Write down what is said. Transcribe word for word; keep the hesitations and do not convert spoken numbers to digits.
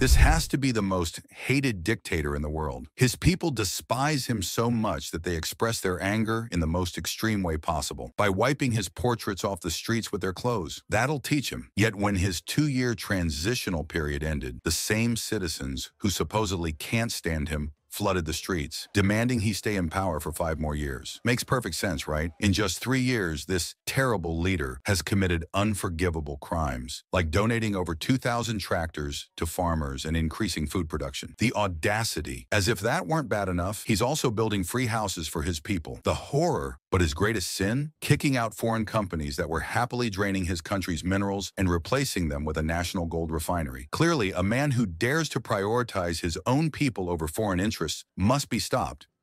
This has to be the most hated dictator in the world. His people despise him so much that they express their anger in the most extreme way possible, by wiping his portraits off the streets with their clothes. That'll teach him. Yet when his two-year transitional period ended, the same citizens who supposedly can't stand him flooded the streets, demanding he stay in power for five more years. Makes perfect sense, right? In just three years, this terrible leader has committed unforgivable crimes, like donating over two thousand tractors to farmers and increasing food production. The audacity. As if that weren't bad enough, he's also building free houses for his people. The horror, but his greatest sin? Kicking out foreign companies that were happily draining his country's minerals and replacing them with a national gold refinery. Clearly, a man who dares to prioritize his own people over foreign interests must be stopped.